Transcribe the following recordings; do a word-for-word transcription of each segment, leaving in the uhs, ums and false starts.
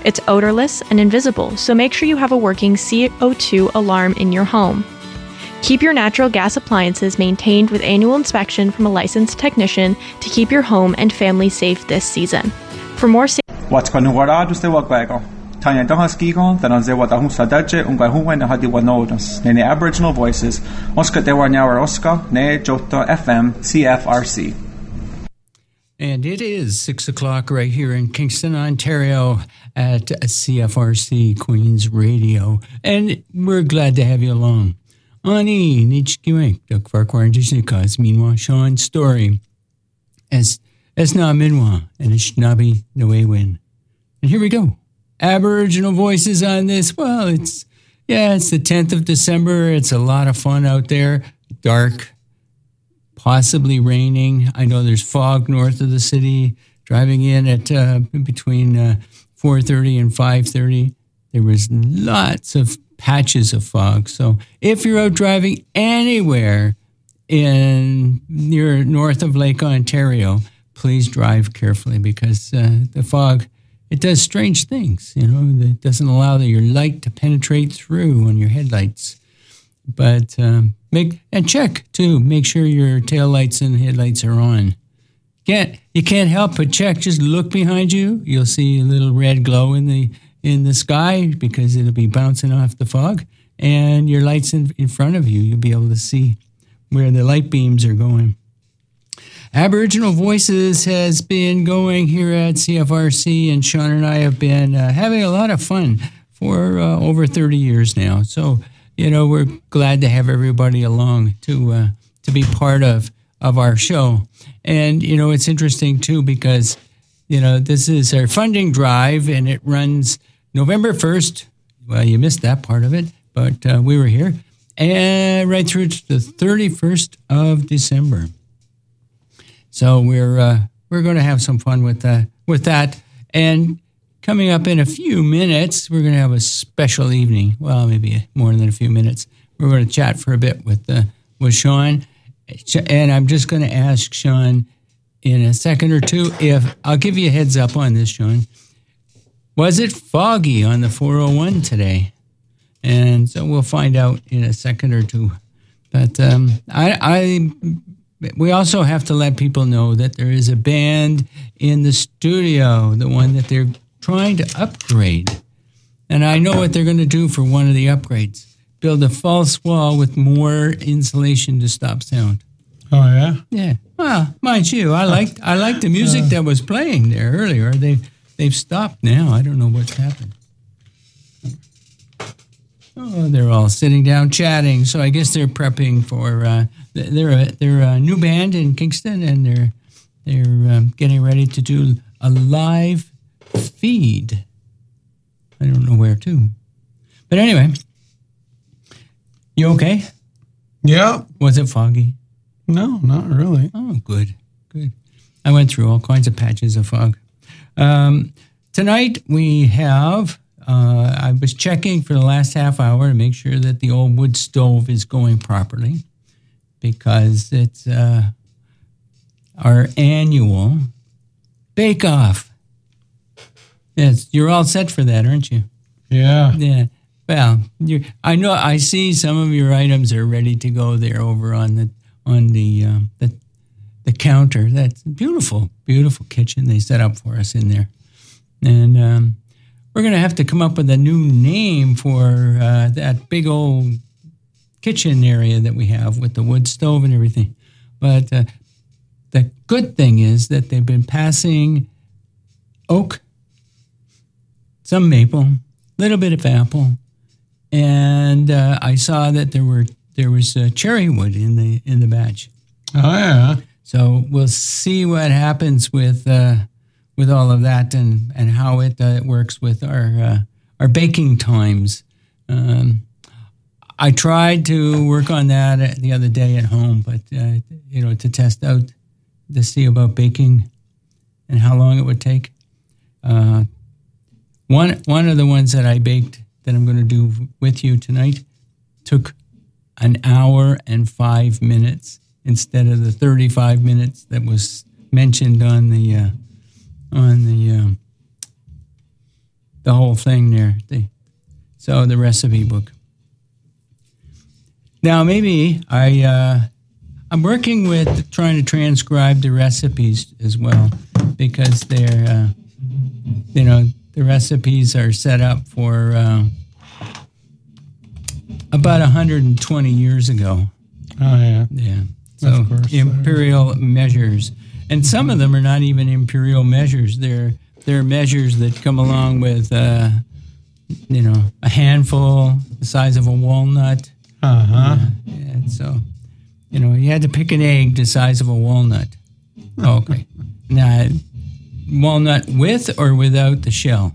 It's odorless and invisible, so make sure you have a working C O two alarm in your home. Keep your natural gas appliances maintained with annual inspection from a licensed technician to keep your home and family safe this season. For more sa- What's going on with the Wagwago? Tanya Donhaskigo, then on the Wadahu Sadaje, Ungahuan, and Hadi Wanodos, Nene Aboriginal Voices, Oscar de Warnauer Oscar, Ne Jota F M, C F R C. And it is six o'clock right here in Kingston, Ontario at C F R C Queen's Radio. And we're glad to have you along. Ani, Nichkiwek, Duk Farquarnjishnikas, meanwhile, Sean Story, as as na Minwa, and Ishnabi Noewin. And here we go. Aboriginal voices on this. Well, it's, yeah, it's the tenth of December. It's a lot of fun out there. Dark, possibly raining. I know there's fog north of the city. Driving in at uh, between uh, four thirty and five thirty, there was lots of patches of fog. So if you're out driving anywhere in near north of Lake Ontario, please drive carefully because uh, the fog, it does strange things. You know, it doesn't allow your light to penetrate through on your headlights. But um, make and check too. Make sure your taillights and headlights are on. Can't you can't help but check. Just look behind you. You'll see a little red glow in the in the sky because it'll be bouncing off the fog. And your lights in, in front of you, you'll be able to see where the light beams are going. Aboriginal Voices has been going here at C F R C, and Sean and I have been uh, having a lot of fun for uh, over thirty years now. So, you know, we're glad to have everybody along to uh, to be part of, of our show. And, you know, it's interesting, too, because, you know, this is our funding drive, and it runs November first. Well, you missed that part of it, but uh, we were here. And right through to the thirty-first of December. So we're uh, we're going to have some fun with uh, with that. And coming up in a few minutes, we're going to have a special evening. Well, maybe more than a few minutes. We're going to chat for a bit with uh, with Sean. And I'm just going to ask Sean in a second or two if I'll give you a heads up on this, Sean. Was it foggy on the four oh one today? And so we'll find out in a second or two. But um, I, I, we also have to let people know that there is a band in the studio, the one that they're trying to upgrade. And I know what they're going to do for one of the upgrades. Build a false wall with more insulation to stop sound. Oh, yeah? Yeah. Well, mind you, I liked I liked the music uh, that was playing there earlier. They, they've stopped now. I don't know what's happened. Oh, they're all sitting down chatting. So I guess they're prepping for. Uh, they're a they're a new band in Kingston, and they're they're um, getting ready to do a live feed. I don't know where to, but anyway, you okay? Yeah. Was it foggy? No, not really. Oh, good, good. I went through all kinds of patches of fog. Um, tonight we have. Uh, I was checking for the last half hour to make sure that the old wood stove is going properly because it's uh, our annual bake-off. Yes, you're all set for that, aren't you? Yeah. Yeah. Well, you I know. I see some of your items are ready to go there over on the on the um, the, the counter. That's a beautiful, beautiful kitchen they set up for us in there, and. Um, We're going to have to come up with a new name for uh, that big old kitchen area that we have with the wood stove and everything. But uh, the good thing is that they've been passing oak, some maple, a little bit of apple, and uh, I saw that there were there was uh, cherry wood in the in the batch. Oh yeah. So we'll see what happens with. Uh, with all of that and, and how it uh, works with our uh, our baking times. Um, I tried to work on that the other day at home, but, uh, you know, to test out, to see about baking and how long it would take. Uh, one one of the ones that I baked that I'm going to do with you tonight took an hour and five minutes instead of the thirty-five minutes that was mentioned on the... Uh, on the um, the whole thing there. The, so the recipe book. Now maybe I uh, I'm working with trying to transcribe the recipes as well, because they're uh, you know the recipes are set up for uh, about one hundred twenty years ago. Oh, yeah. Yeah. So Of course, imperial measures, and some of them are not even imperial measures. They're they're measures that come along with uh, you know a handful the size of a walnut. Uh huh. Yeah, yeah, so you know you had to pick an egg the size of a walnut. Okay. Now, walnut with or without the shell?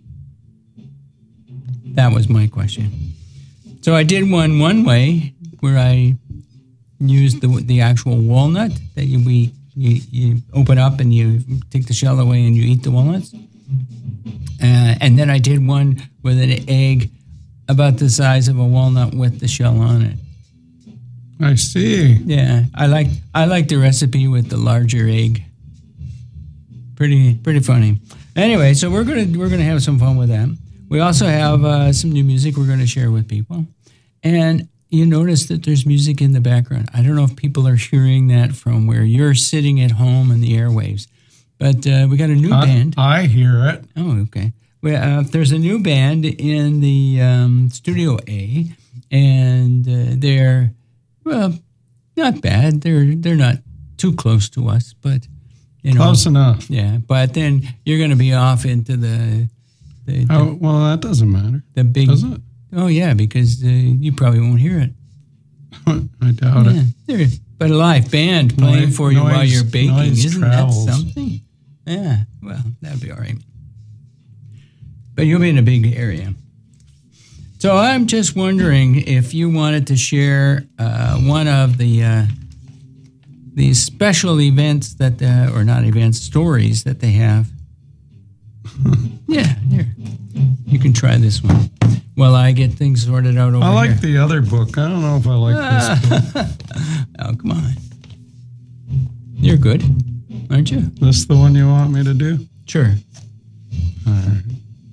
That was my question. So I did one one way where I used the the actual walnut that you we you, you open up and you take the shell away and you eat the walnuts. Uh, and then I did one with an egg about the size of a walnut with the shell on it. I see. Yeah, I like I like the recipe with the larger egg. Pretty pretty funny. Anyway, so we're gonna we're gonna have some fun with that. We also have uh, some new music we're gonna share with people, and you notice that there's music in the background. I don't know if people are hearing that from where you're sitting at home in the airwaves, but uh, we got a new I, band. I hear it. Oh, okay. Well, uh, there's a new band in the um, Studio A, and uh, they're well, not bad. They're they're not too close to us, but you know, Close enough. yeah. But then you're going to be off into the the, the, Oh, well, that doesn't matter. the big. Does it? Oh yeah, because uh, you probably won't hear it. I doubt Yeah, it. there, but a live band playing Noise- for you while noise- you're baking, noise isn't travels. that something? Yeah, well, that'd be all right. But you'll be in a big area. So I'm just wondering if you wanted to share uh, one of the uh, these special events that, uh, or not events, stories that they have. Yeah, here. You can try this one while I get things sorted out over I like here. the other book. I don't know if I like this book. Oh, come on. You're good, aren't you? This the one you want me to do? Sure. All right.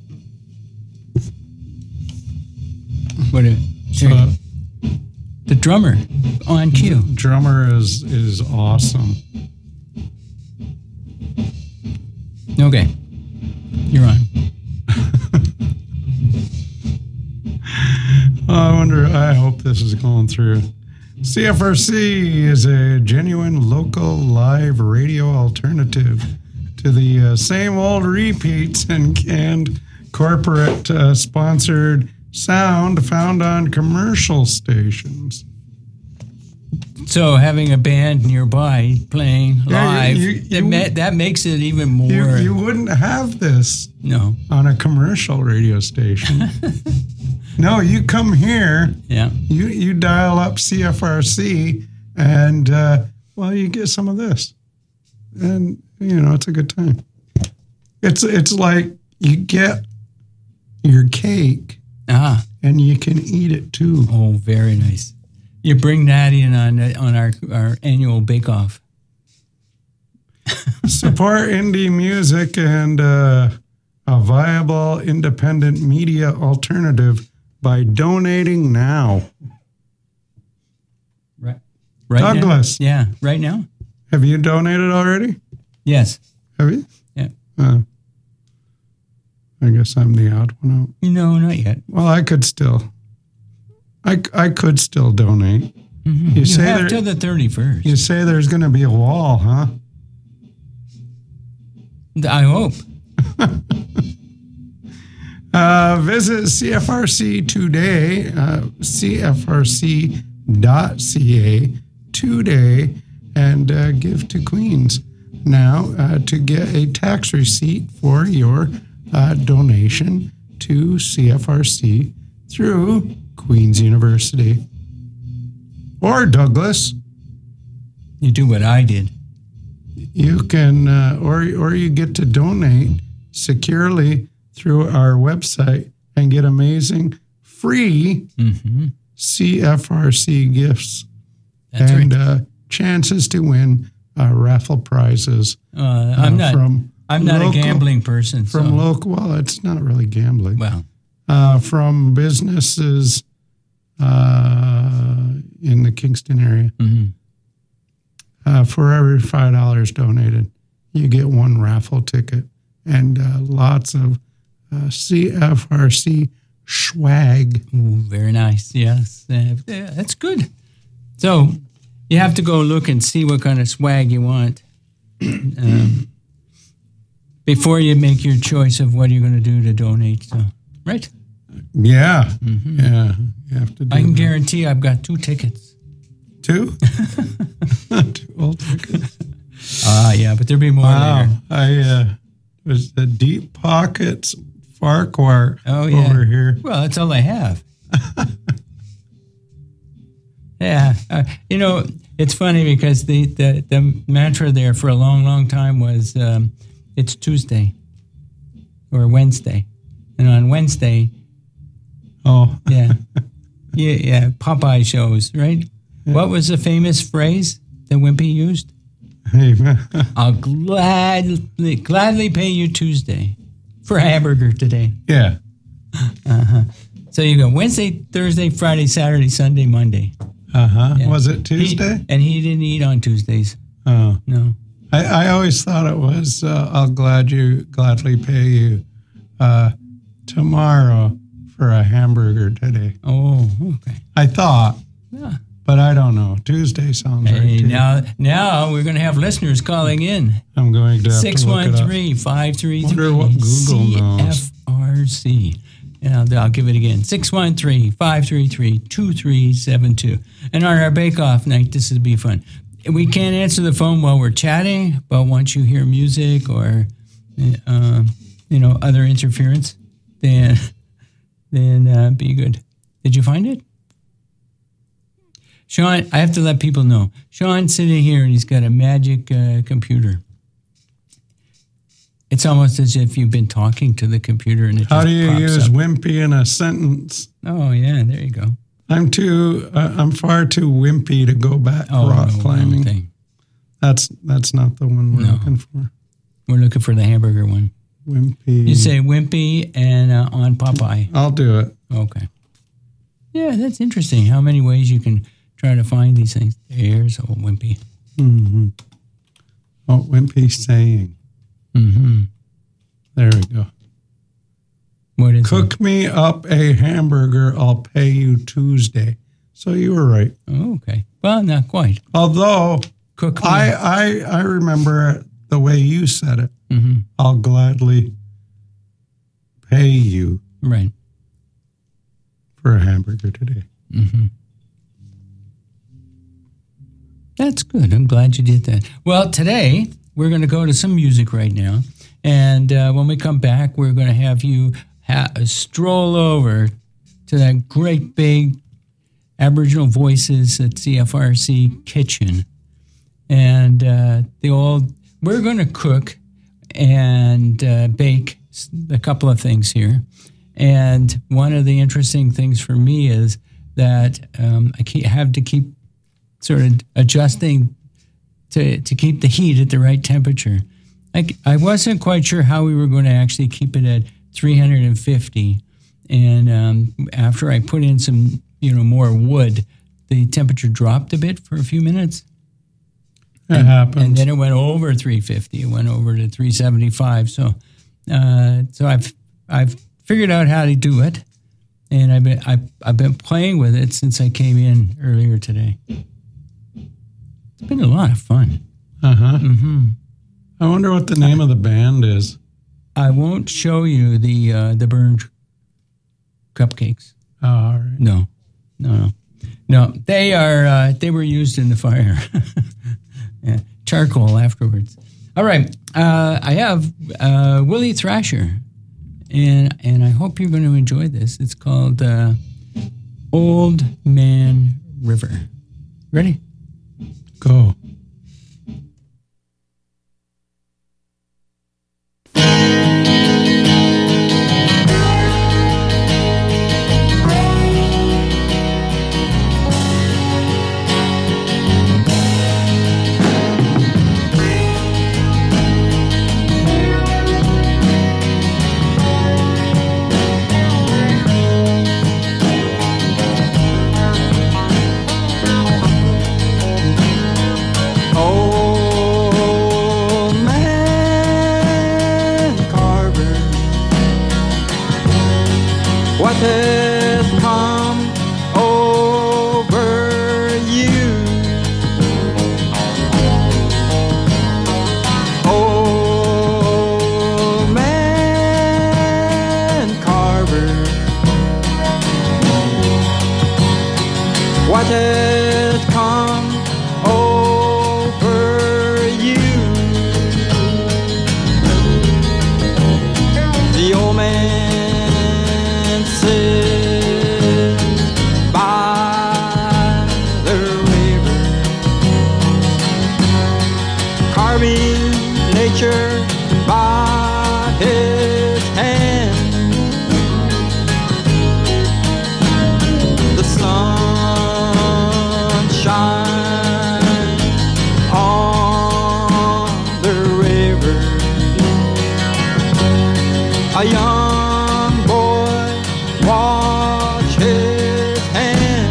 What a, So, the drummer on cue. drummer is is awesome. Okay. You're on. I wonder, I hope this is going through. C F R C is a genuine local live radio alternative to the uh, same old repeats and canned corporate uh, sponsored sound found on commercial stations. So having a band nearby playing Yeah, live, you- you- that, ma- that makes it even more. You, you wouldn't have this no. on a commercial radio station. No, you come here, Yeah. you, you dial up C F R C, and, uh, well, you get some of this. And, you know, it's a good time. It's, it's like you get your cake, Ah. and you can eat it too. Oh, very nice. You bring that in on on our our annual Bake Off. Support indie music and uh, a viable independent media alternative by donating now. Right. Right. Douglas. Now? Yeah. Right now. Have you donated already? Yes. Have you? Yeah. Uh, I guess I'm the odd one out. No, not yet. Well, I could still. I, I could still donate. Mm-hmm. You You, say have there- till the thirty-first. You say there's going to be a wall, huh? I hope. Uh, visit C F R C today, uh, C F R C dot C A today, and uh, give to Queens now uh, to get a tax receipt for your uh, donation to C F R C through Queen's University. Or Douglas, You do what I did. you can, uh, or, or you get to donate securely through our website and get amazing free Mm-hmm. C F R C gifts That's and right. uh, chances to win uh, raffle prizes Uh, uh, I'm not. from I'm not local, a gambling person. From so. local, well, it's not really gambling. Well, uh, from businesses uh, in the Kingston area. mm-hmm. Uh, for every five dollars donated, you get one raffle ticket and uh, lots of uh, C F R C swag. Ooh, very nice. Yes, uh, yeah, that's good. So you have to go look and see what kind of swag you want um, before you make your choice of what you're going to do to donate. So, right? Yeah, Mm-hmm. yeah. You have to. Do I can that. guarantee I've got two tickets. Two. Two old tickets. Ah, uh, yeah, but there'll be more Wow, later. I uh, was the Deep Pockets Farquhar Oh, yeah. over here. Well, that's all I have. Yeah. Uh, you know, it's funny because the, the, the mantra there for a long, long time was um, it's Tuesday or Wednesday. And on Wednesday, Oh, yeah, yeah, yeah, Popeye shows, right? Yeah. What was the famous phrase that Wimpy used? I'll gladly, gladly pay you Tuesday for a hamburger today. Yeah. Uh-huh. So you go Wednesday, Thursday, Friday, Saturday, Sunday, Monday. Uh-huh. Yeah. Was it Tuesday? He, and he didn't eat on Tuesdays. Oh. No. I, I always thought it was, uh, I'll glad you, gladly pay you uh, tomorrow for a hamburger today. Oh, okay. I thought. Yeah. But I don't know. Tuesday sounds hey, right. Too. Now, now we're going to have listeners calling in. I'm going to have six one three, five three three, C F R C. And I'll, I'll give it again. six one three, five three three, two three seven two. And on our bake-off night, this will be fun. We can't answer the phone while we're chatting, but once you hear music or, uh, you know, other interference, then, then uh, be good. Did you find it? Sean, I have to let people know. Sean's sitting here and he's got a magic uh, computer. It's almost as if you've been talking to the computer and it How just do you pops use up. wimpy in a sentence? Oh, yeah, there you go. I'm too, uh, I'm far too wimpy to go back Oh, rock no, climbing. thing. That's that's not the one we're No. looking for. We're looking for the hamburger one. Wimpy. You say Wimpy and uh, on Popeye. I'll do it. Okay. Yeah, that's interesting. How many ways you can try to find these things. There's old Wimpy. Mm-hmm. Oh, Wimpy saying. Mm-hmm. There we go. What is Cook it? me up a hamburger. I'll pay you Tuesday. So you were right. Oh, okay. Well, not quite. Although Cook me I, up. I I remember it the way you said it. Mm-hmm. I'll gladly pay you Right. for a hamburger today. Mm-hmm. That's good. I'm glad you did that. Well, today we're going to go to some music right now. And uh, when we come back, we're going to have you ha- stroll over to that great big Aboriginal Voices at C F R C kitchen. And uh, the old, we're going to cook and uh, bake a couple of things here. And one of the interesting things for me is that um, I keep, have to keep sort of adjusting to, to keep the heat at the right temperature. I, I wasn't quite sure how we were going to actually keep it at three hundred fifty. And um, after I put in some, you know, more wood, the temperature dropped a bit for a few minutes. It and, happens. And then it went over three fifty. It went over to three seventy-five. So, uh, so I've I've figured out how to do it, and I've been I've, I've been playing with it since I came in earlier today. It's been a lot of fun. Uh-huh. Mm-hmm. I wonder what the name of the band is. I won't show you the uh, the burned cupcakes. Oh, all right. No, no, no, no. They are uh, they were used in the fire. Yeah, charcoal afterwards. All right, uh, I have uh, Willie Thrasher, and and I hope you're going to enjoy this. It's called uh, Old Man River. Ready? Go. Thank you. What has come over you? Old man Carver, what has come over you? The old man nature by his hand. The sun shines on the river. A young boy watch his hand.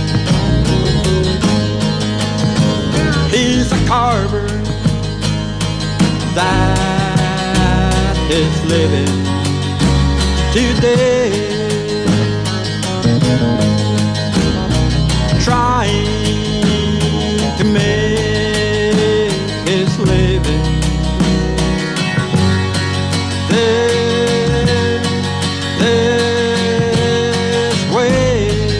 He's a carver that is living today, trying to make his living this, this way.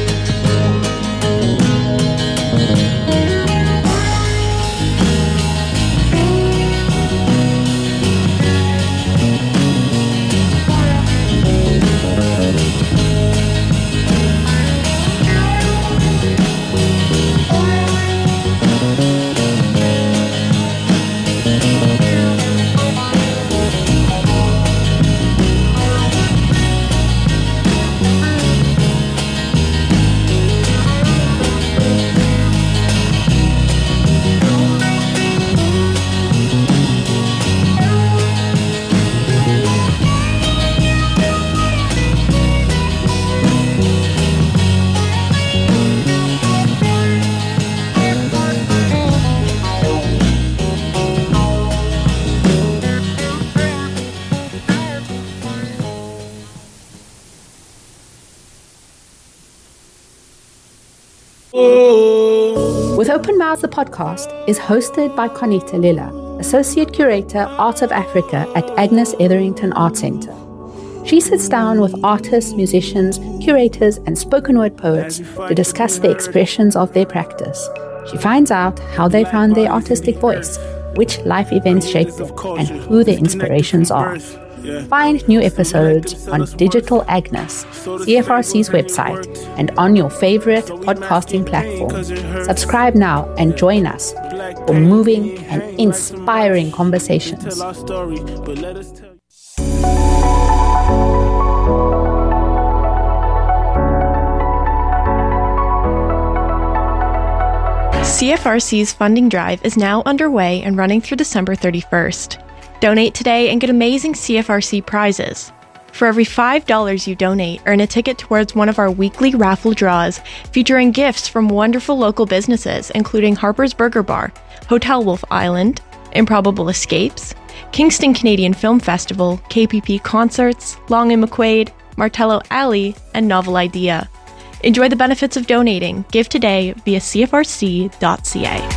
With Open Mouth, the podcast is hosted by Conita Lilla, Associate Curator, Art of Africa at Agnes Etherington Art Centre. She sits down with artists, musicians, curators, and spoken word poets to discuss the expressions of their practice. She finds out how they found their artistic voice, which life events shaped them, and who their inspirations are. Find new episodes on Digital Agnes, C F R C's website, and on your favorite podcasting platform. Subscribe now and join us for moving and inspiring conversations. C F R C's funding drive is now underway and running through December thirty-first. Donate today and get amazing C F R C prizes. For every five dollars you donate, earn a ticket towards one of our weekly raffle draws featuring gifts from wonderful local businesses, including Harper's Burger Bar, Hotel Wolf Island, Improbable Escapes, Kingston Canadian Film Festival, K P P Concerts, Long and McQuaid, Martello Alley, and Novel Idea. Enjoy the benefits of donating. Give today via c f r c dot c a.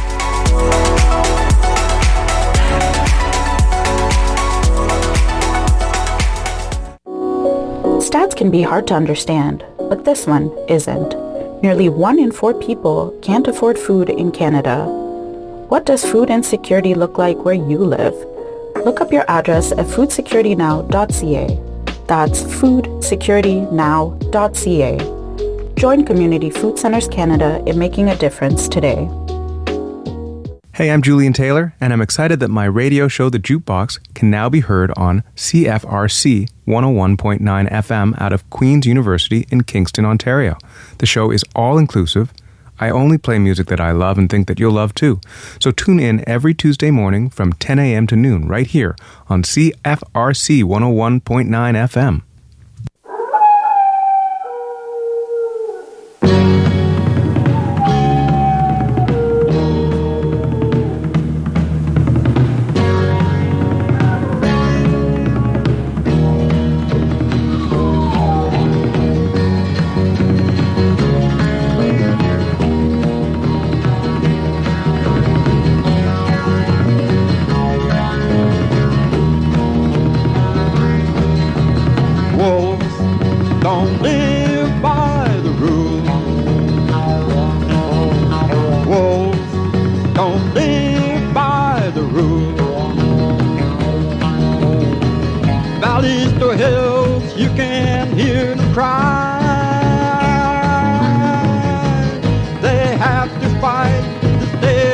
Stats can be hard to understand, but this one isn't. Nearly one in four people can't afford food in Canada. What does food insecurity look like where you live? Look up your address at food security now dot c a. That's food security now dot c a. Join Community Food Centers Canada in making a difference today. Hey, I'm Julian Taylor, and I'm excited that my radio show, The Jukebox, can now be heard on C F R C one oh one point nine F M out of Queen's University in Kingston, Ontario. The show is all-inclusive. I only play music that I love and think that you'll love too. So tune in every Tuesday morning from ten a.m. to noon right here on C F R C one oh one point nine F M. don't live by the rules. Wolves don't live by the rules. Valleys to hills, you can hear them cry. They have to fight to stay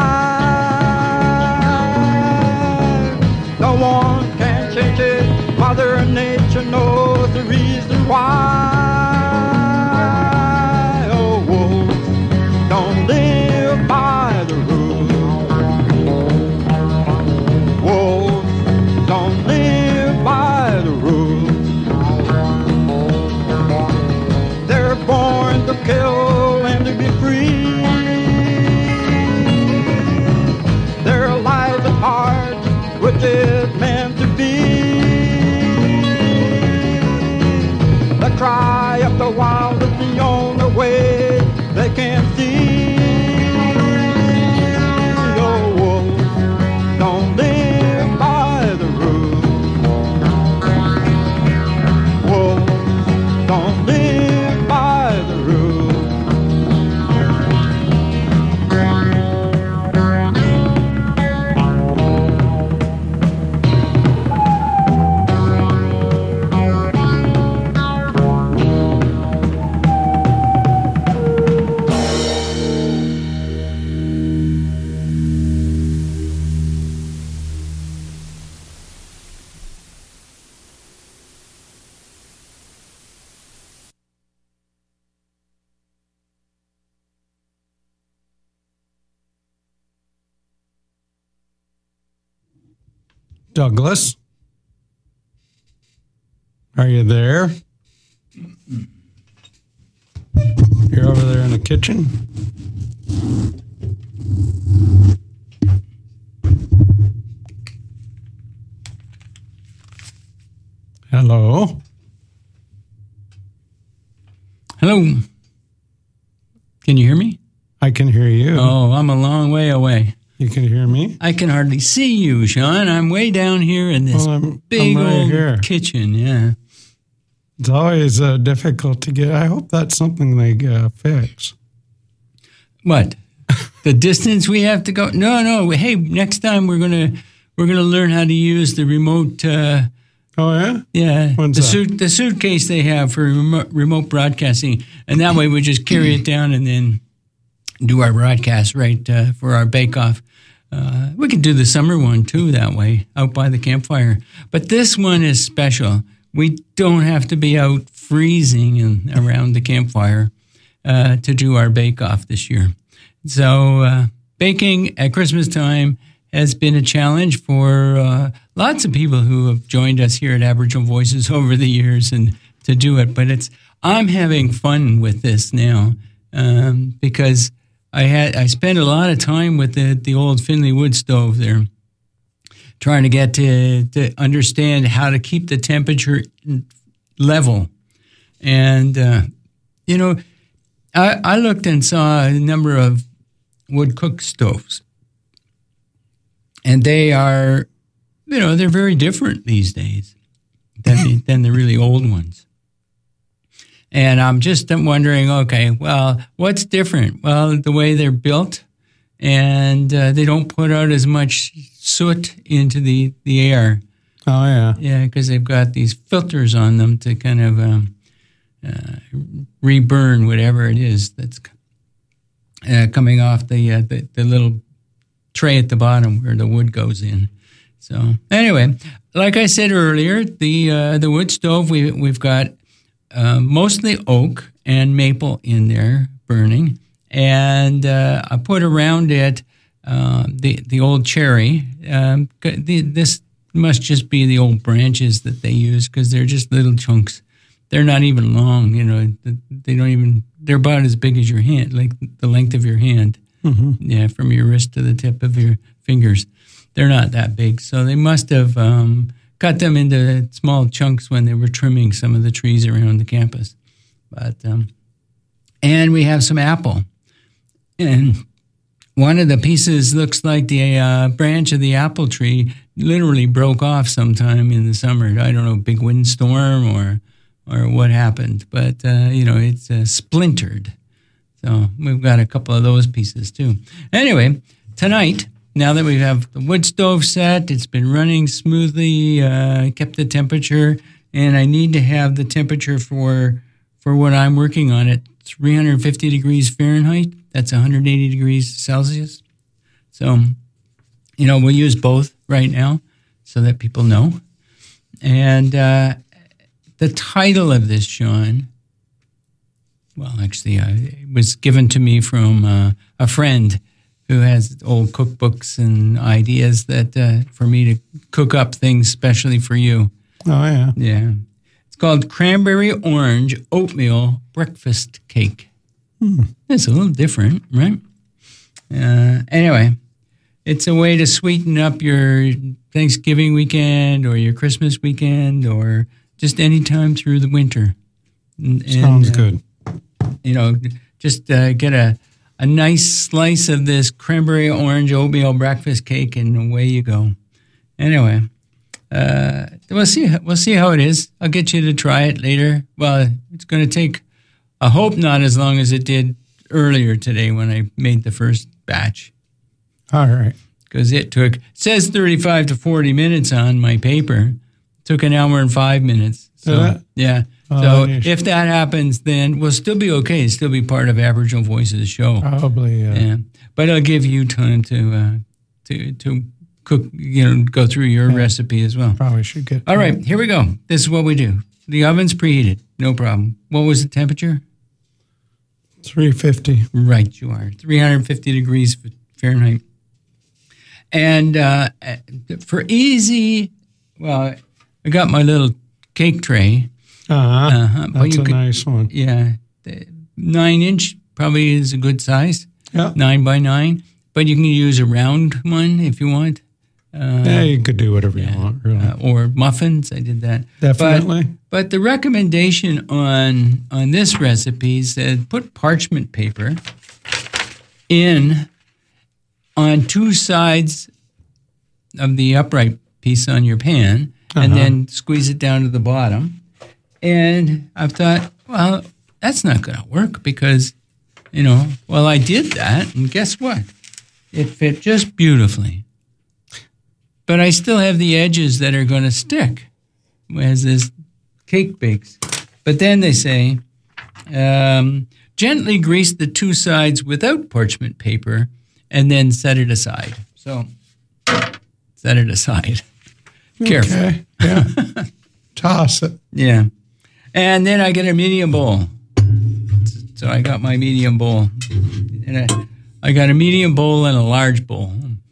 alive. No one can change it. Mother Nature knows the reason why. Oh, wolves don't live by the rules. Wolves don't live by the rules. They're born to kill and to be free. Their lives are hard, which is meant to be. The cry of the wild is the only way they can see. Oh, wolves don't live by the rules. Wolves don't live by the rules. Douglas, are you there? You're over there in the kitchen? Hello? Hello. Can you hear me? I can hear you. Oh, I'm a long way away. You can hear me? I can hardly see you, Sean. I'm way down here in this Well, I'm- big I'm right old here. kitchen. Yeah. It's always uh, difficult to get. I hope that's something they uh, fix. What? The distance we have to go? No, no. Hey, next time we're gonna we're gonna learn how to use the remote. Uh, Oh, yeah? yeah, When's the that? suit the suitcase they have for remote, remote broadcasting, and that way we just carry it down and then do our broadcast right uh, for our bake-off. Uh, we could do the summer one, too, that way, out by the campfire. But this one is special. We don't have to be out freezing and around the campfire uh, to do our bake-off this year. So uh, baking at Christmas time has been a challenge for uh, lots of people who have joined us here at Aboriginal Voices over the years and to do it. But it's I'm having fun with this now um, because I had I spent a lot of time with the, the old Finley wood stove there, trying to get to, to understand how to keep the temperature level. And, uh, you know, I, I looked and saw a number of wood cook stoves. And they are, you know, they're very different these days than the, than the really old ones. And I'm just wondering, okay, well, what's different? Well, the way they're built, and uh, they don't put out as much soot into the, the air. Oh, yeah. Yeah, because they've got these filters on them to kind of um, uh, reburn whatever it is that's uh, coming off the, uh, the the little tray at the bottom where the wood goes in. So anyway, like I said earlier, the uh, the wood stove, we, we've got uh, mostly oak and maple in there burning. And uh, I put around it uh, the, the old cherry. Um, the, this must just be the old branches that they use because they're just little chunks. They're not even long, you know. They don't even, they're about as big as your hand, like the length of your hand. Mm-hmm. Yeah, from your wrist to the tip of your fingers. They're not that big. So they must have um, cut them into small chunks when they were trimming some of the trees around the campus. But um, and we have some apple. And one of the pieces looks like the uh, branch of the apple tree literally broke off sometime in the summer. I don't know, big windstorm or or what happened, but, uh, you know, it's uh, splintered. So we've got a couple of those pieces too. Anyway, tonight, now that we have the wood stove set, it's been running smoothly, uh, kept the temperature, and I need to have the temperature for for what I'm working on at three hundred fifty degrees Fahrenheit. That's one hundred eighty degrees Celsius. So, you know, we'll use both right now so that people know. And uh, the title of this, Sean, well, actually, uh, it was given to me from uh, a friend who has old cookbooks and ideas that uh, for me to cook up things specially for you. Oh, yeah. Yeah. It's called Cranberry Orange Oatmeal Breakfast Cake. Hmm. It's a little different, right? Uh, anyway, it's a way to sweeten up your Thanksgiving weekend or your Christmas weekend or just any time through the winter. And, Sounds uh, good. You know, just uh, get a A nice slice of this cranberry orange oatmeal breakfast cake, and away you go. Anyway, uh, we'll see. We'll see how it is. I'll get you to try it later. Well, it's going to take, I hope not as long as it did earlier today when I made the first batch. All right. Because it took, it says thirty-five to forty minutes on my paper. It took an hour and five minutes. So, Did it? yeah. Oh, So you if that happens, then we'll still be okay. It'll still be part of Aboriginal Voices show. Probably. Uh, Yeah, but it'll give you time to uh, to to cook. You know, go through your Yeah. recipe as well. Probably should get. All right, here we go. This is what we do. The oven's preheated, no problem. What was the temperature? three fifty. Right, you are three hundred fifty degrees Fahrenheit. And uh, for easy, well, I got my little cake tray. Uh-huh. Uh-huh. Well, That's you a could- nice one. Yeah, the nine inch probably is a good size. Yeah. Nine by nine, but you can use a round one if you want. Uh, Yeah, you could do whatever you want, really. uh, or muffins. I did that. Definitely. But, but the recommendation on on this recipe said put parchment paper in on two sides of the upright piece on your pan, and Uh-huh. then squeeze it down to the bottom. And I thought, well, that's not going to work because, you know, well, I did that, and guess what? It fit just beautifully. But I still have the edges that are going to stick as this cake bakes. But then they say, um, gently grease the two sides without parchment paper and then set it aside. So set it aside. Careful. Okay. Yeah. Toss it. Yeah. And then I get a medium bowl. So I got my medium bowl. And I, I got a medium bowl and a large bowl.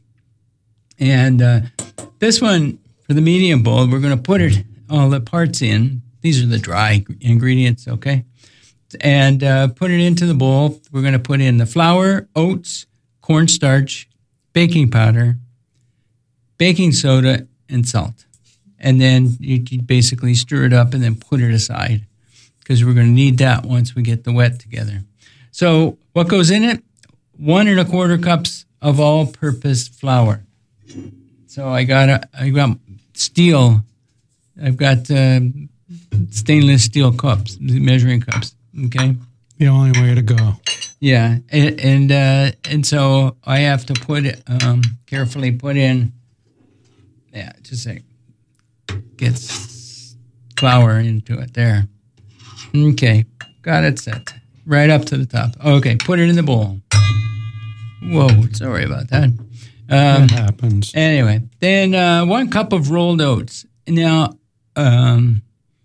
And uh, this one, for the medium bowl, we're going to put it all the parts in. These are the dry ingredients, okay? And uh, put it into the bowl. We're going to put in the flour, oats, cornstarch, baking powder, baking soda, and salt. And then you, you basically stir it up and then put it aside because we're going to need that once we get the wet together. So what goes in it? One and a quarter cups of all-purpose flour. So I got a, I got steel. I've got uh, stainless steel cups, measuring cups. Okay. The only way to go. Yeah, and and, uh, and so I have to put it um, carefully put in. Yeah, just like get flour into it there. Okay, got it set right up to the top. Okay, put it in the bowl. Whoa, sorry about that. Um, It happens. Anyway, then uh, one cup of rolled oats. Now, um,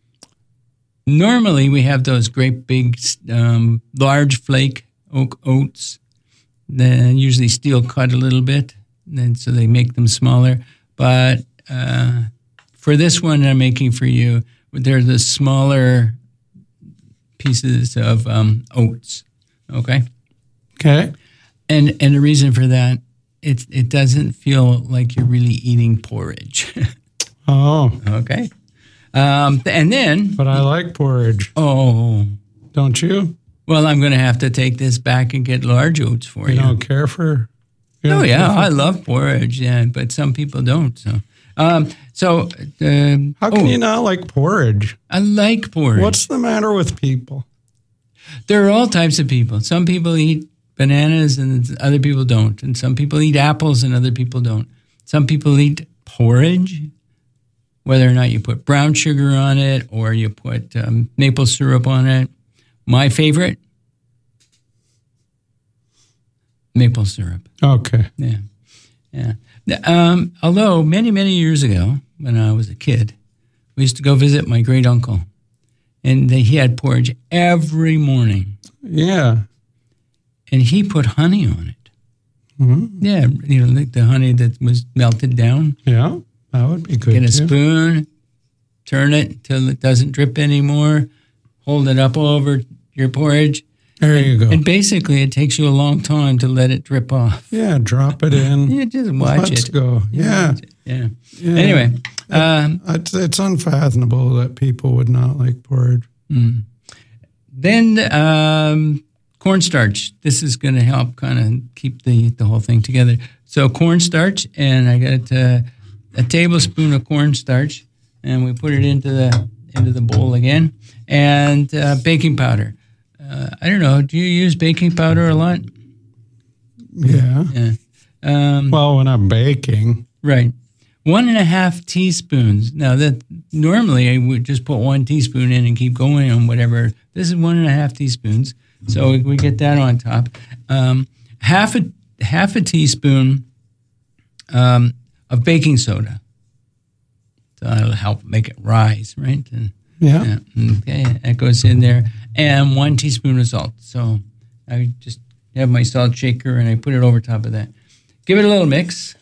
normally we have those great big, um, large flake oak oats. Then usually steel cut a little bit, and so they make them smaller. But uh, for this one I'm making for you, they're the smaller pieces of um, oats. Okay. Okay. And and the reason for that, it it doesn't feel like you're really eating porridge. Oh. Okay. Um, and then, But I like porridge. oh, Don't you? well, I'm going to have to take this back and get large oats for You you. don't care for. you Oh don't yeah, care for- I love porridge. Yeah, but some people don't. So Um, so, um, How can oh, you not like porridge? I like porridge. What's the matter with people? There are all types of people. Some people eat bananas and other people don't. And some people eat apples and other people don't. Some people eat porridge, whether or not you put brown sugar on it or you put um, maple syrup on it. My favorite, maple syrup. Okay. Yeah. Yeah. Um, although many, many years ago, when I was a kid, we used to go visit my great uncle, and they, he had porridge every morning, Yeah. and he put honey on it. Mm-hmm. Yeah, you know, like the honey that was melted down. Yeah. That would be good. Get a too. spoon, turn it till it doesn't drip anymore, hold it up over your porridge. There you go. And basically, it takes you a long time to let it drip off. Yeah, drop it in. You just watch Let's it. go. You Yeah. watch it. Yeah. Yeah. Anyway. Um, It's, it's unfathomable that people would not like porridge. mm. Then um, cornstarch. This is going to help kind of keep the, the whole thing together. So cornstarch, and I got uh, a tablespoon of cornstarch, and we put it into the into the bowl again, and uh, baking powder. Uh, I don't know. Do you use baking powder a lot? Yeah. Yeah. Um, Well, when I'm baking. right. One and a half teaspoons. Now that normally I would just put one teaspoon in and keep going on whatever. This is one and a half teaspoons, so we get that on top. Um, half a half a teaspoon um, of baking soda. So that'll help make it rise, right? And, Yeah. yeah, okay, that goes in there, and one teaspoon of salt. So I just have my salt shaker and I put it over top of that. Give it a little mix.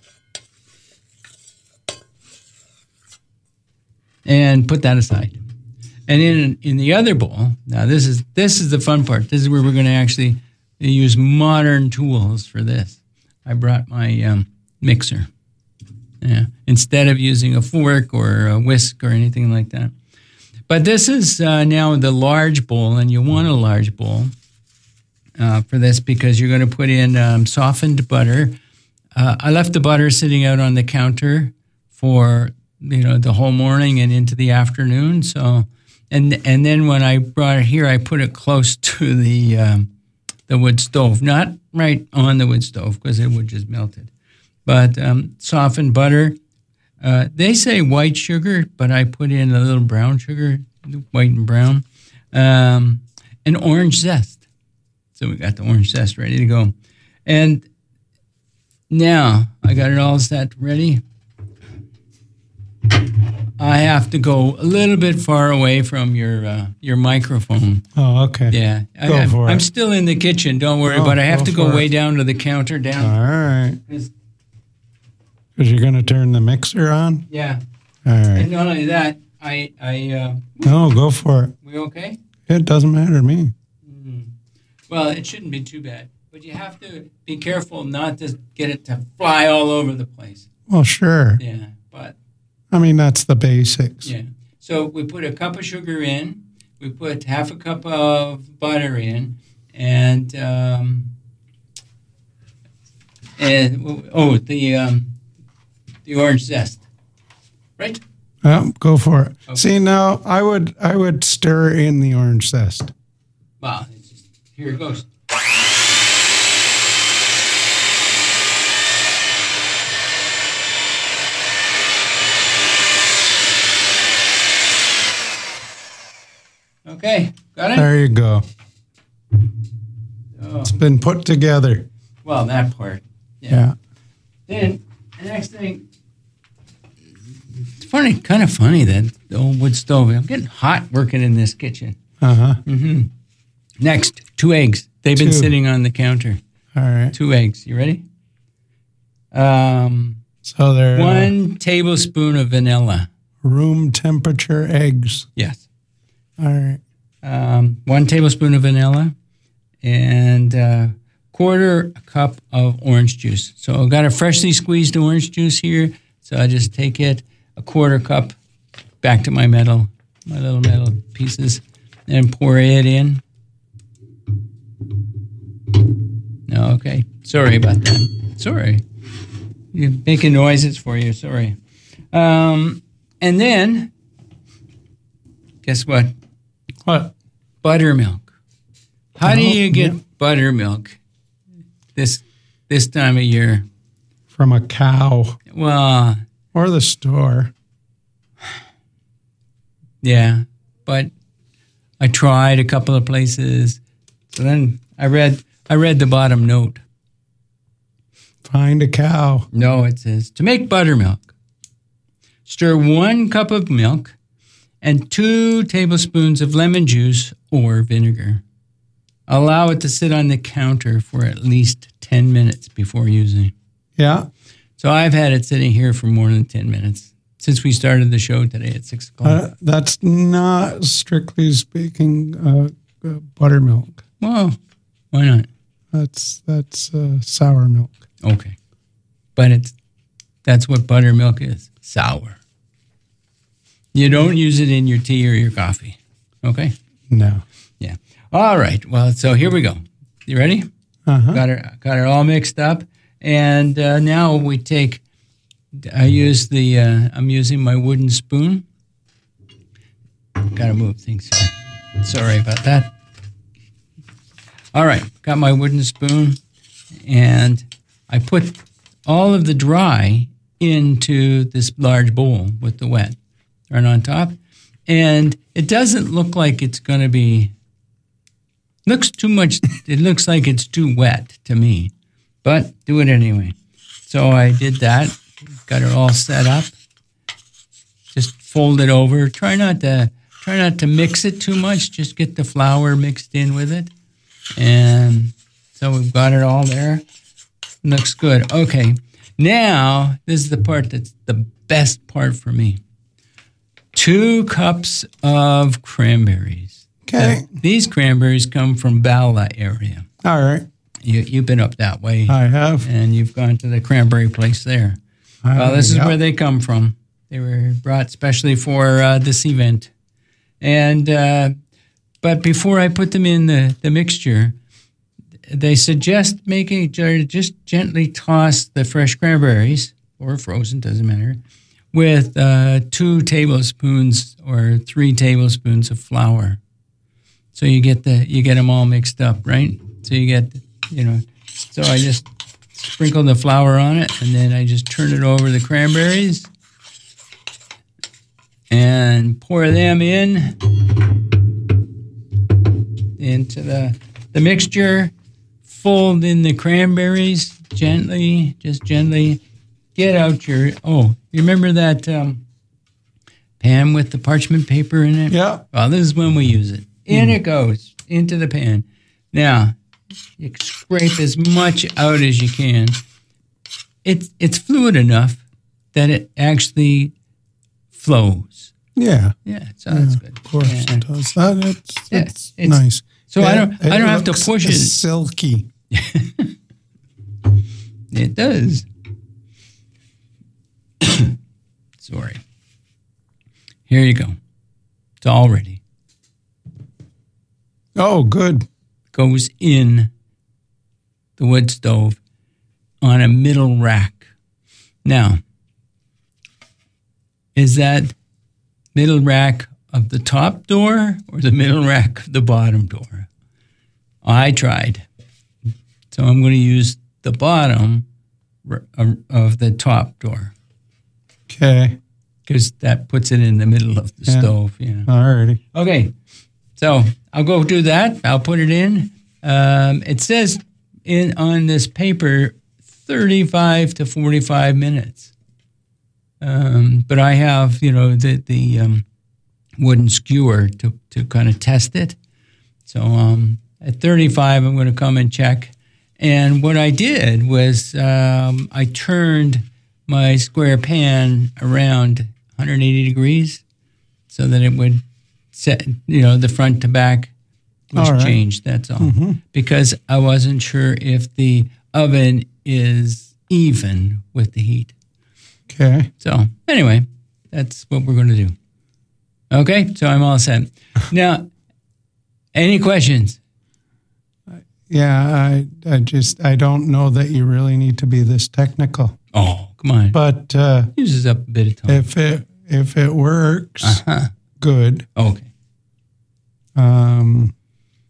And put that aside. And in in the other bowl, now this is this is the fun part. This is where we're going to actually use modern tools for this. I brought my um, mixer. Yeah, instead of using a fork or a whisk or anything like that. But this is uh, now the large bowl, and you want a large bowl uh, for this because you're going to put in um, softened butter. Uh, I left the butter sitting out on the counter for you know the whole morning and into the afternoon. So, and and then when I brought it here, I put it close to the um, the wood stove, not right on the wood stove because it would just melt it. But um, softened butter. Uh, they say white sugar, but I put in a little brown sugar, white and brown, um, and orange zest. So we got the orange zest ready to go. And now I got it all set ready. I have to go a little bit far away from your uh, your microphone. Oh, okay. Yeah. Go I, for I'm it. still in the kitchen, don't worry, Oh, but I have go to go for way it. down to the counter down. All right. It's- Because you're going to turn the mixer on? Yeah. All And right. not only that, I, I uh, No, go for it. we okay? It doesn't matter to me. Well, it shouldn't be too bad, but you have to be careful not to get it to fly all over the place. Well, sure. Yeah, but I mean, that's the basics. yeah. So we put a cup of sugar in, we put half a cup of butter in, and um, and oh, the um, the orange zest, right? Yeah, go for it. Okay. See, now I would I would stir in the orange zest. Wow, it's just, here it goes. Okay, got it? There you go. Oh, It's been put together. well, that part. Yeah. Then the next thing, it's funny, kind of funny that the old wood stove. I'm getting hot working in this kitchen. Uh huh. Mm-hmm. Next, two eggs. They've been Two. sitting on the counter. All right. Two eggs. You ready? Um, So they're uh, one tablespoon of vanilla. room temperature eggs. Yes. All right. Um, one tablespoon of vanilla and uh, quarter a cup of orange juice. So I've got a freshly squeezed orange juice here. So I just take it, a quarter cup, back to my metal, my little metal pieces, and pour it in. No, okay. Sorry about that. Sorry. You're making noises for you. Sorry. Um, and then, guess what? What? Buttermilk. How do Oh, you get yeah. buttermilk this this time of year? From a cow Well, or the store. yeah, but I tried a couple of places. So then I read I read the bottom note. Find a cow. No, it says, to make buttermilk, stir one cup of milk and two tablespoons of lemon juice or vinegar. Allow it to sit on the counter for at least ten minutes before using. Yeah. So I've had it sitting here for more than ten minutes since we started the show today at six o'clock. Uh, that's not, strictly speaking, uh, uh, buttermilk. Well, why not? That's that's uh, sour milk. Okay. But it's that's what buttermilk is, sour. You don't use it in your tea or your coffee. Okay? No. Yeah. All right. Well, so here we go. You ready? Uh-huh. Got it got it all mixed up. And uh, now we take I use the uh, I'm using my wooden spoon. Got to move things here. Sorry about that. All right, got my wooden spoon, and I put all of the dry into this large bowl with the wet right on top. And it doesn't look like it's going to be, looks too much, it looks like it's too wet to me, but do it anyway. So I did that, got it all set up, just fold it over. Try not to, try not to mix it too much, just get the flour mixed in with it. And so we've got it all there. Looks good. Okay. Now, this is the part that's the best part for me. Two cups of cranberries. Okay. Uh, these cranberries come from Bala area. All right. You, you've been up that way. I have. And you've gone to the cranberry place there. Uh, Well, this is yeah. where they come from. They were brought specially for uh, this event. And... Uh, But before I put them in the, the mixture, they suggest making just gently toss the fresh cranberries, or frozen, doesn't matter, with uh, two tablespoons or three tablespoons of flour. So you get the you get them all mixed up, right? So you get, you know, so I just sprinkle the flour on it, and then I just turn it over the cranberries and pour them in. Into the, the mixture, fold in the cranberries gently, just gently. Get out your, oh, you remember that um, pan with the parchment paper in it? Yeah. Well, this is when we use it. In mm. it goes, into the pan. Now, you scrape as much out as you can. It's, it's fluid enough that it actually flows. Yeah. Yeah, so that's yeah, good. Of course yeah. it does. That, it's, Yeah, it's, it's- nice. So I It- don't I it don't have to looks push it. silky. It does. Sorry. Here you go. It's all ready. Oh, good. Goes in the wood stove on a middle rack. Now, is that middle rack of the top door or the middle rack of the bottom door? I tried. So I'm going to use the bottom of the top door. Okay. Because that puts it in the middle of the Yeah. stove. Yeah. All righty. Okay. So I'll go do that. I'll put it in. Um, it says in on this paper thirty-five to forty-five minutes. Um, but I have, you know, the, the um, wooden skewer to, to kind of test it. So um, at thirty-five, I'm going to come and check. And what I did was um, I turned my square pan around one hundred eighty degrees so that it would set, you know, the front to back was All right. changed. That's all. Mm-hmm. Because I wasn't sure if the oven is even with the heat. Okay. So anyway, that's what we're going to do. Okay, so I'm all set. Now, any questions? Yeah, I, I just, I don't know that you really need to be this technical. Oh, come on. But uh, uses up a bit of time. If it if it works, uh-huh. good. Okay. Um,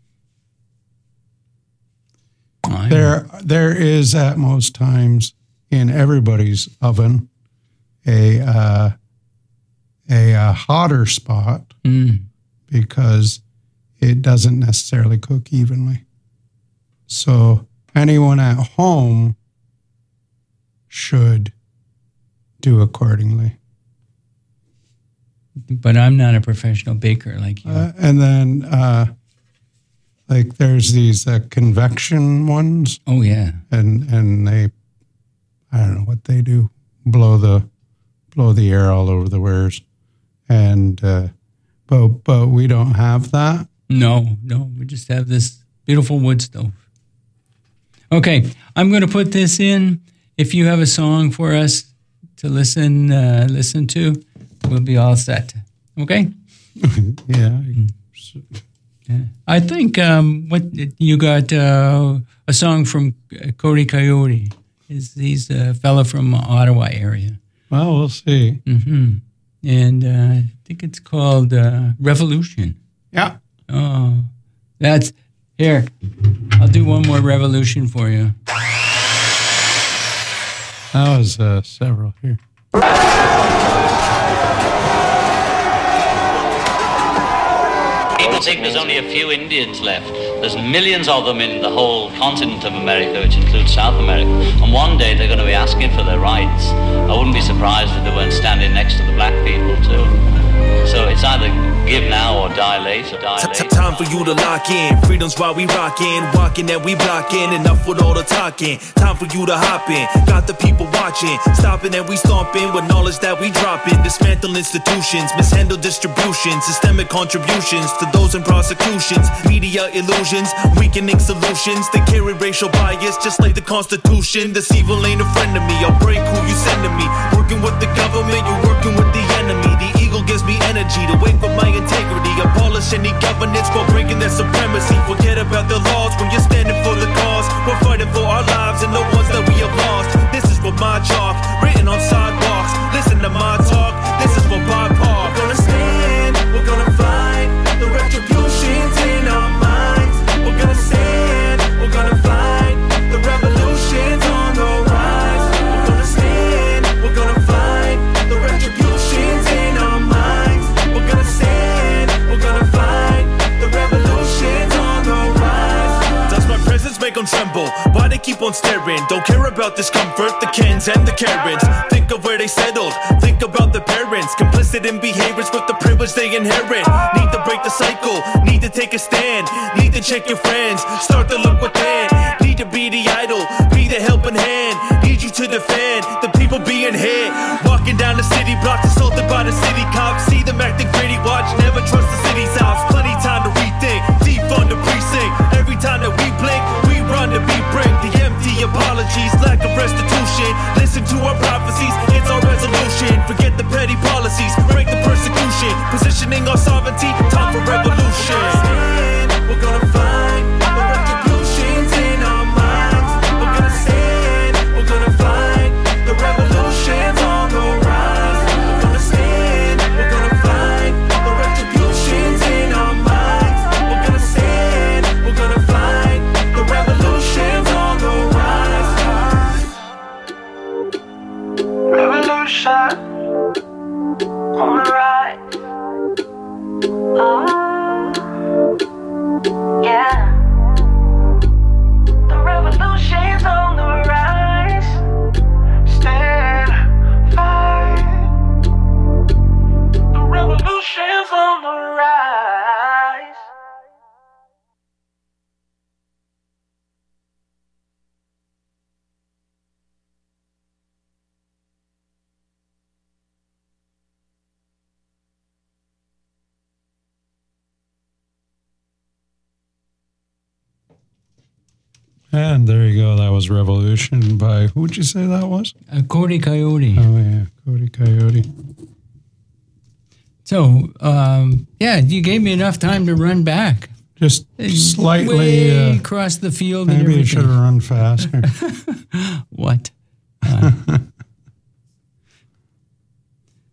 there there is at most times in everybody's oven a uh, a, a hotter spot mm. because it doesn't necessarily cook evenly. So anyone at home should do accordingly. But I'm not a professional baker like you. Uh, and then, uh, like, there's these uh, convection ones. Oh, yeah. And and they, I don't know what they do, blow the blow the air all over the wares. And, uh, but, but we don't have that. No, no. We just have this beautiful wood stove. Okay, I'm going to put this in. If you have a song for us to listen uh, listen to, we'll be all set. Okay? yeah. yeah. I think um, what you got uh, a song from Cody Coyote. He's, he's a fella from Ottawa area. Well, we'll see. Mm-hmm. And uh, I think it's called uh, Revolution. Yeah. Oh, that's... Here, I'll do one more revolution for you. That was uh, several here. People think there's only a few Indians left. There's millions of them in the whole continent of America, which includes South America. And one day they're going to be asking for their rights. I wouldn't be surprised if they weren't standing next to the black people too. So it's either give now or die later. Die later. Time for you to lock in. Freedom's why we rockin', walking and we blocking. Enough with all the talking. Time for you to hop in. Got the people watching, stopping and we stomping with knowledge that we dropping. Dismantle institutions, mishandle distribution, systemic contributions to those in prosecutions. Media illusions, weakening solutions. They carry racial bias just like the Constitution. This evil ain't a friend of me. I'll break who you send to me. Working with the government, you're working with the enemy. The eagle gives me energy to wake up my integrity. Abolish any governance for breaking their supremacy. Forget about the laws when you're standing for the cause. We're fighting for our lives and the ones that we have lost. This is for my chalk, written on sidewalks. Listen to my talk, this is for Bob Park. We're gonna stand, we're gonna fight. The retribution's in our minds. We're gonna stand, we're gonna fight. The revolution's on the rise. We're gonna stand, we're gonna fight. The retribution's in our minds. We're gonna stand, we're gonna fight. The revolution's on the rise. Does my presence make them tremble? Why they keep on staring? Don't care about discomfort, the Kens and the Karens. Think of where they settled, think about the parents. Complicit in behaviors with the privilege they inherit. Need to break the cycle, need to take a stand. Need to check your friends, start to look within. Need to be the idol, be the helping hand. Need you to defend the people being hit. Walking down the city blocks, assaulted by the city cops. See them acting gritty, watch, never trust the city's house. Plenty time to rethink, defund the precinct. Every time that we blink, we run to be brick. The empty apologies, lack of restitution. Listen to our prophecies, it's our resolution. Forget the petty policies, break the persecution. Positioning our sovereignty, time for revolution. We're gonna find the retribution's in our minds. We're gonna stand, we're gonna find the revolution's on the rise. We're gonna stand, we're gonna find the retribution's in our minds. We're gonna stand, we're gonna find the revolution's on the rise. Revolution on the rise. Oh. Yeah, the revolution's on the rise. Stand, fight. The revolution's on the rise. And there you go. That was Revolution by, who would you say that was? Uh, Cody Coyote. Oh, yeah. Cody Coyote. So, um, yeah, you gave me enough time to run back. Just slightly. Way Uh, across the field. maybe and you should have run faster. What? Uh,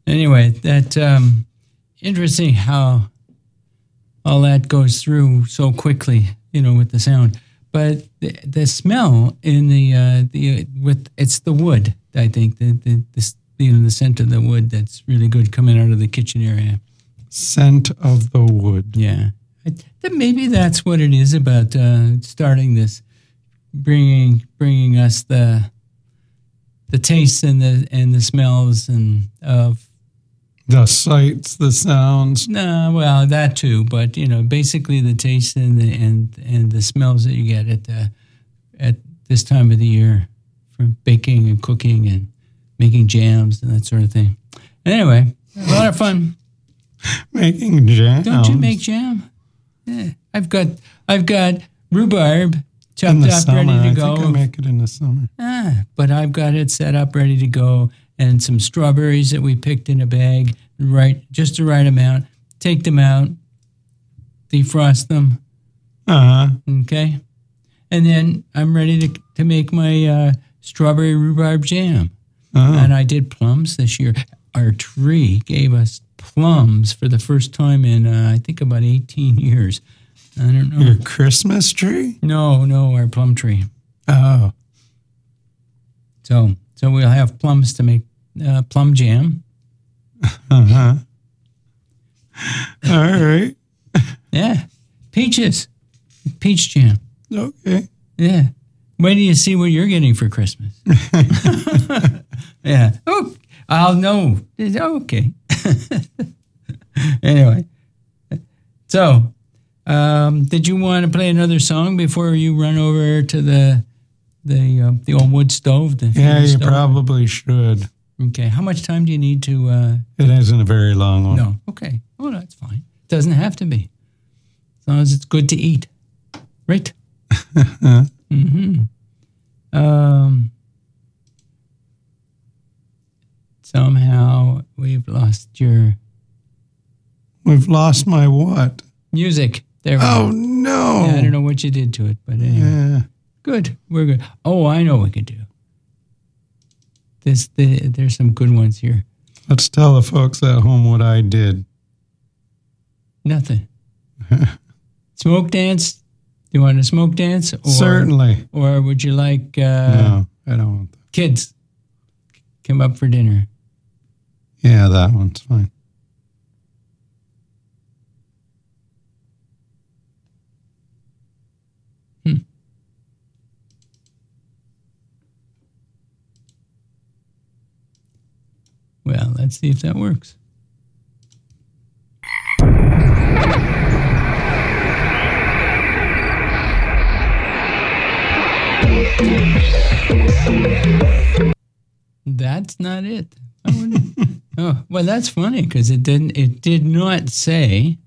Anyway, that um, interesting how all that goes through so quickly, you know, with the sound. But the, the smell in the uh, the uh, with it's the wood. I think the the, the you know the scent of the wood that's really good coming out of the kitchen area. Scent of the wood. Yeah, I, that maybe that's what it is about uh, starting this, bringing bringing us the the tastes and the and the smells and of the sights, the sounds. No, well that too, but you know, basically the taste and the and and the smells that you get at the at this time of the year from baking and cooking and making jams and that sort of thing. Anyway, a lot of fun. Making jam. Don't you make jam? Yeah, I've got I've got rhubarb chopped up, summer. ready to I go. think I make it in the summer. Ah, but I've got it set up, ready to go, and some strawberries that we picked in a bag, right, just the right amount. Take them out, defrost them. Uh huh. Okay, and then I'm ready to to make my uh, strawberry rhubarb jam. Uh-huh. And I did plums this year. Our tree gave us plums for the first time in, uh, I think, about eighteen years. I don't know. Your Christmas tree? No, no, our plum tree. Oh. So so we'll have plums to make uh, plum jam. Uh-huh. All right. Yeah. Peaches. Peach jam. Okay. Yeah. Wait till you see what you're getting for Christmas. Yeah. Oh, I'll know. Okay. Anyway. So, um, did you want to play another song before you run over to the the uh, the old wood stove? The Yeah, you stove? probably should. Okay. How much time do you need to? Uh, it isn't a very long one. No. Okay. Oh, that's fine. Doesn't have to be. As long as it's good to eat. Right? Mm-hmm. Um, somehow we've lost your... We've lost my what? Music. There we oh, go. no. Yeah, I don't know what you did to it, but anyway. Yeah. Good. We're good. Oh, I know what we could do. This, the, there's some good ones here. Let's tell the folks at home what I did. Nothing. Smoke dance? Do you want a smoke dance? Or, Certainly. Or would you like... Uh, no, I don't want that. Kids, come up for dinner. Yeah, that one's fine. Hmm. Well, let's see if that works. That's not it. Oh, well, that's funny because it didn't. It did not say.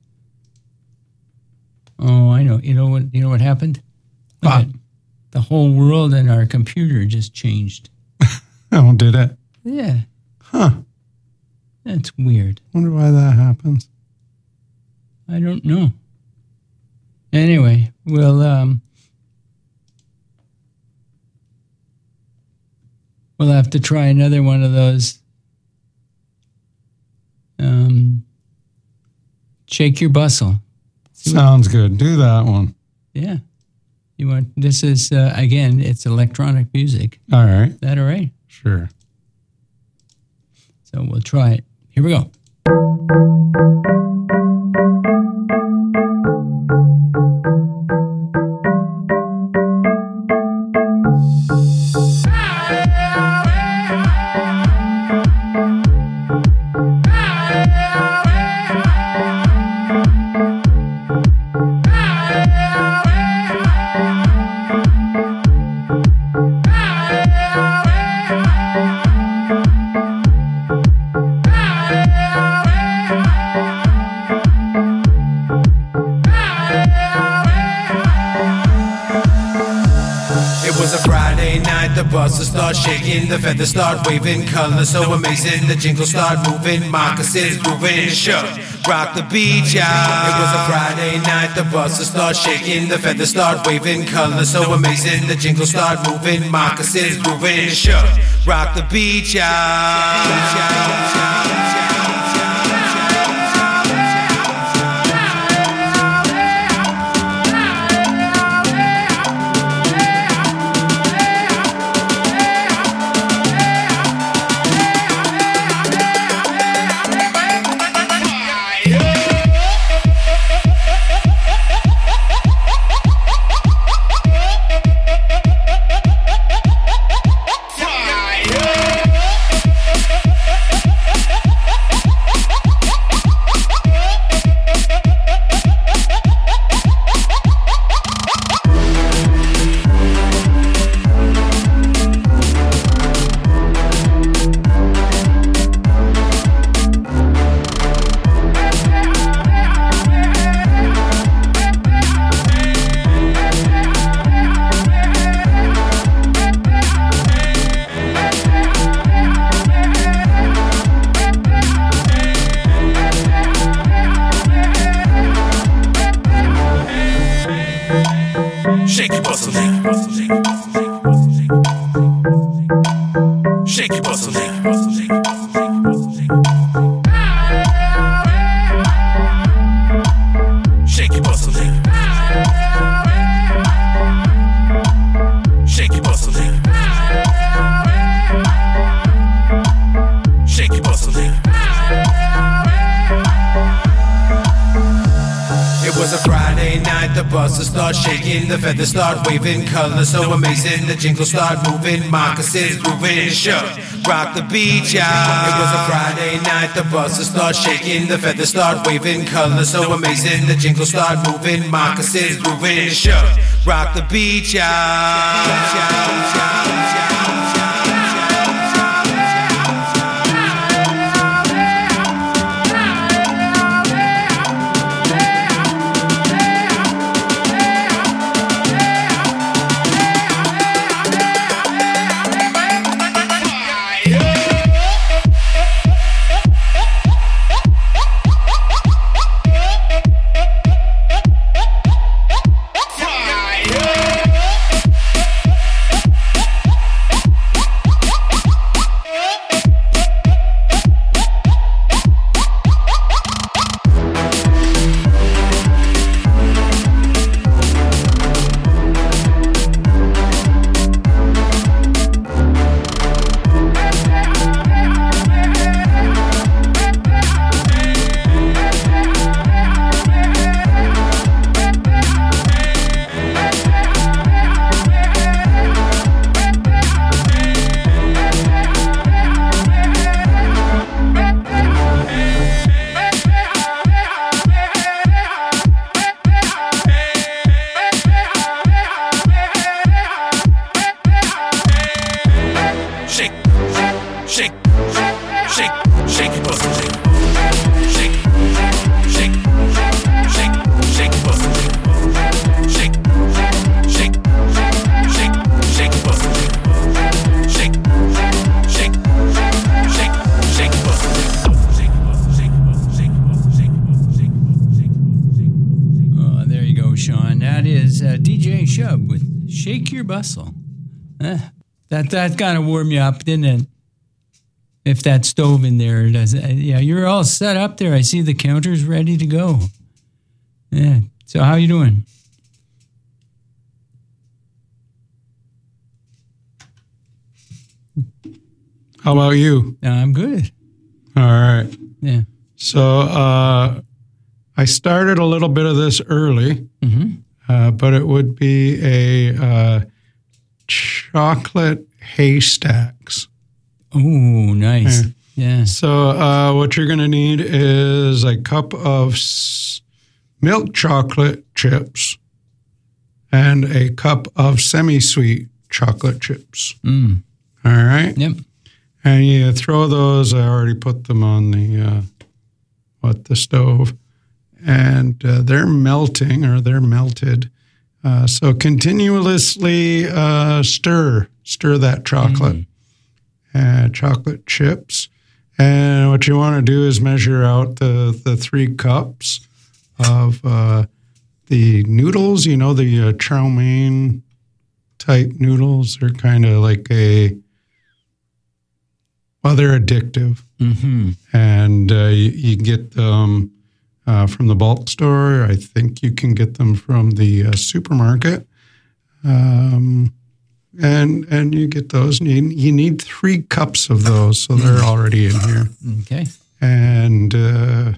Oh, I know. You know what? You know what happened? What? The whole world and our computer just changed. Oh, did it? Yeah. Huh. That's weird. Wonder why that happens. I don't know. Anyway, we'll um. We'll have to try another one of those. Um, shake your bustle. See Sounds what, good. Do that one. Yeah. You want? This is uh, again. It's electronic music. All right. Is that all right? Sure. So we'll try it. Here we go. Start shaking, the feathers start waving, colors so amazing, the jingles start moving, moccasins moving, shook, rock the beach, yeah. It was a Friday night, the buses start shaking, the feathers start waving, colors so amazing, the jingles start moving, moccasins moving, shook, rock the beach, yeah. Shake your bustle leg. Shake your bustle leg. Shake your bustle leg. Shake your bustle leg. Shake your bustle leg. It was a Friday night, the buses start shaking, the feathers start waving, colors so amazing, the jingles start moving, moccasins grooving, shook, rock the beach, yeah. It was a Friday night, the buses start shaking, the feathers start waving, colors so amazing, the jingles start moving, moccasins grooving, shook, rock the beach, yeah. Bustle. Eh, that that kind of warmed you up, didn't it? If that stove in there does, uh, yeah, you're all set up there. I see the counters ready to go. Yeah. So how you doing? How about you? Uh, I'm good. All right. Yeah. So uh, I started a little bit of this early, mm-hmm. uh, but it would be a uh, chocolate haystacks. Oh, nice. Yeah. yeah. So uh, what you're going to need is a cup of s- milk chocolate chips and a cup of semi-sweet chocolate chips. Mm. All right? Yep. And you throw those, I already put them on the, uh, what, the stove. And uh, they're melting, or they're melted. Uh, so continuously uh, stir, stir that chocolate, mm. and chocolate chips. And what you want to do is measure out the, the three cups of uh, the noodles. You know, the uh, chow mein type noodles. They're kind of like a, well, they're addictive. Mm-hmm. And uh, you, you get them Uh, from the bulk store. I think you can get them from the uh, supermarket. Um, and and you get those. And you, you need three cups of those, so they're already in here. Okay. And uh,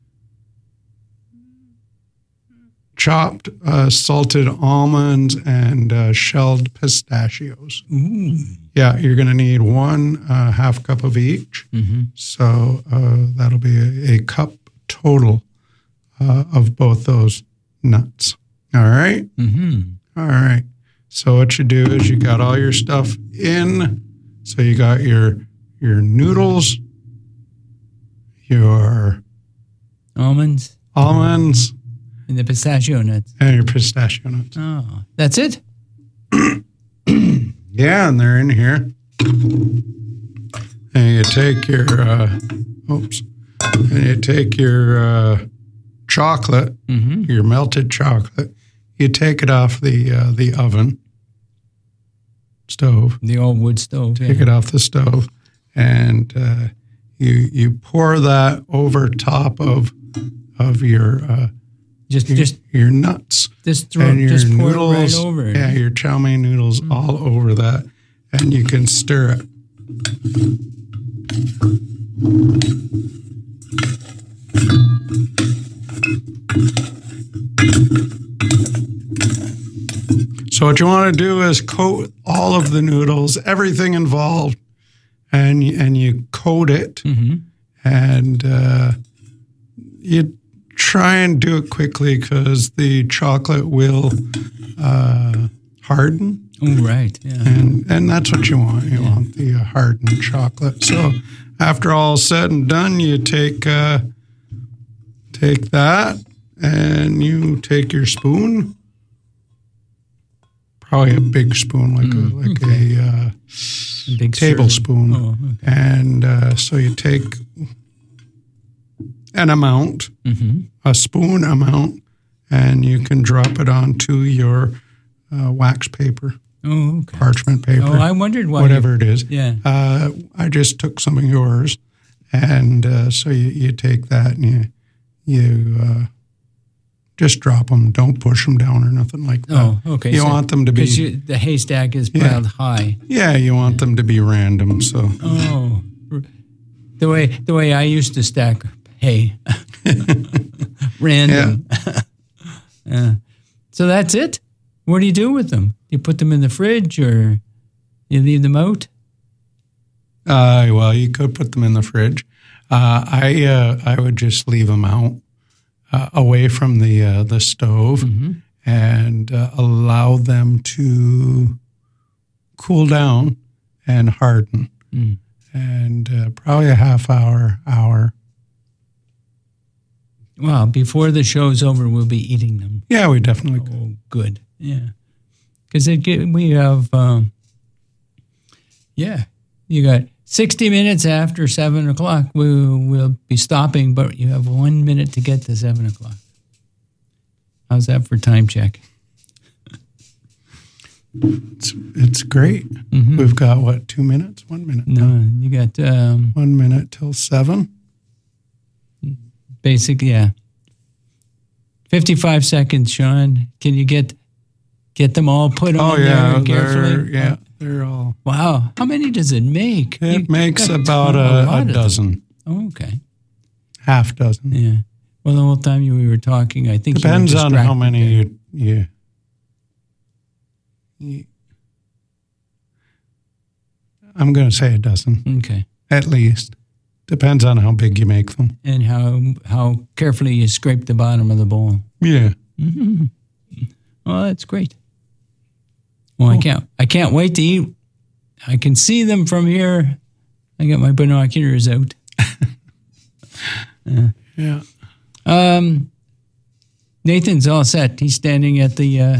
chopped uh, salted almonds and uh, shelled pistachios. Ooh. Yeah, you're going to need one uh, half cup of each. Mm-hmm. So uh, that'll be a, a cup total Uh, of both those nuts. All right? Mm-hmm. All right. So what you do is you got all your stuff in. So you got your your noodles, your almonds, almonds, and the pistachio nuts. And your pistachio nuts. Oh, that's it? Yeah, and they're in here. And you take your, uh, oops, and you take your uh, chocolate, mm-hmm. your melted chocolate. you take it off the uh, the oven stove. The old wood stove. Take yeah. it off the stove, and uh, you you pour that over top of of your uh, just your, just your nuts. Just throw and your just pour noodles, it right over. Yeah, your chow mein noodles mm. all over that, and you can stir it. So what you want to do is coat all of the noodles, everything involved, and and you coat it, mm-hmm. and uh, you try and do it quickly because the chocolate will uh, harden. Oh, right, yeah. And and that's what you want. You yeah. want the uh, hardened chocolate. So after all said and done, you take uh, take that, and you take your spoon. Probably a big spoon, like mm, a like okay. a, uh, a big tablespoon, oh, okay. and uh, so you take an amount, mm-hmm. a spoon amount, and you can drop it onto your uh, wax paper, oh, okay. parchment paper. Oh, I wondered why. Whatever you, it is. Yeah. Uh, I just took some of yours, and uh, so you, you take that and you you. Uh, Just drop them. Don't push them down or nothing like that. Oh, okay. You so, want them to be... Because the haystack is piled yeah. high. Yeah, you want them to be random, so... Oh, the way the way I used to stack hay. Random. Yeah. uh, so that's it? What do you do with them? You put them in the fridge or you leave them out? Uh, well, you could put them in the fridge. Uh, I uh, I would just leave them out. Uh, away from the uh, the stove mm-hmm. and uh, allow them to cool down and harden. Mm. And uh, probably a half hour, hour. Well, before the show's over, we'll be eating them. Yeah, we definitely oh, could. Good. Yeah. Because we have, um, yeah, you got sixty minutes after seven o'clock, we will be stopping, but you have one minute to get to seven o'clock. How's that for time check? It's, it's great. Mm-hmm. We've got, what, two minutes? One minute? No, you got... Um, one minute till seven? Basic, yeah. fifty-five seconds, Sean. Can you get get them all put on oh, yeah, there carefully? Yeah, they're all... Wow. How many does it make? It you makes about a, a, a dozen. Oh, okay. Half dozen. Yeah. Well, the whole time you we were talking, I think depends you were on how many you, you, you. I'm going to say a dozen. Okay. At least. Depends on how big you make them. And how how carefully you scrape the bottom of the bowl. Yeah. Mm-hmm. Well, that's great. Well, cool. I can't I can't wait to eat. I can see them from here. I got my binoculars out. uh, yeah. Um, Nathan's all set. He's standing at the uh,